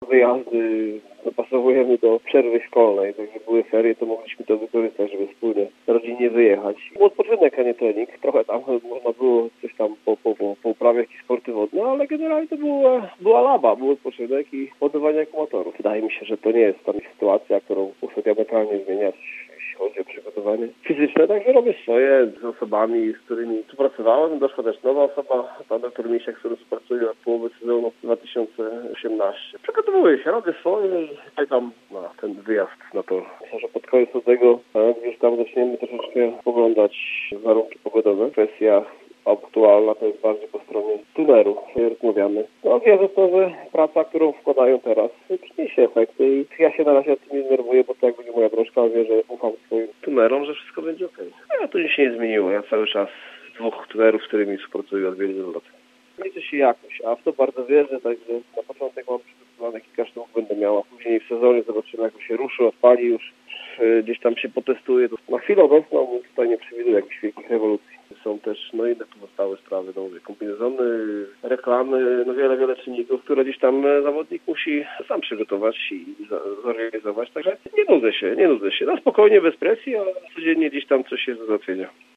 wyjazdy dopasowujemy do przerwy szkolnej, także były ferie, to mogliśmy to wykorzystać, żeby wspólnie rodzinnie wyjechać. Był odpoczynek, a nie trening. Trochę tam można było coś tam pouprawiać jakieś sporty wodne, ale generalnie to była laba, był odpoczynek i ładowanie akumulatorów. Wydaje mi się, że to nie jest tam sytuacja, którą muszę diametralnie zmieniać, jeśli chodzi o przygotowanie fizyczne. Także robię swoje z osobami, z którymi współpracowałem. Doszła też nowa osoba, pan doktor Misiak, z którym współpracuję od połowy sezonu 2018. Przygotowuję się, robię swoje i czekam na ten wyjazd na to. Myślę, że pod koniec tego gdzieś tam zaczniemy troszeczkę poglądać warunki pogodowe. Kwestia aktualna to jest bardziej po stronie tuneru, czyli rozmawiamy. No wierzę w to, że praca, którą wkładają teraz, przyniesie efekty i ja się na razie od tym nie denerwuję, bo to jak będzie moja troszka, wierzę, ufam swoim tunerom, że wszystko będzie okej. Ja to nic się nie zmieniło, ja cały czas dwóch tunerów, z którymi współpracuję od wielu lat. Liczy się jakoś, a w to bardzo wierzę, także na początek mam przygotowane kilka sztuk, będę miała. Później w sezonie zobaczymy, jak się ruszy, odpali już, gdzieś tam się potestuje. Na chwilę obecną tutaj nie przewiduję jakichś wielkich rewolucji. Są też inne pozostałe sprawy, kombinezony, reklamy, wiele czynników, które gdzieś tam zawodnik musi sam przygotować i zorganizować. Także nie nudzę się. Na spokojnie, bez presji, ale codziennie gdzieś tam coś jest do załatwienia.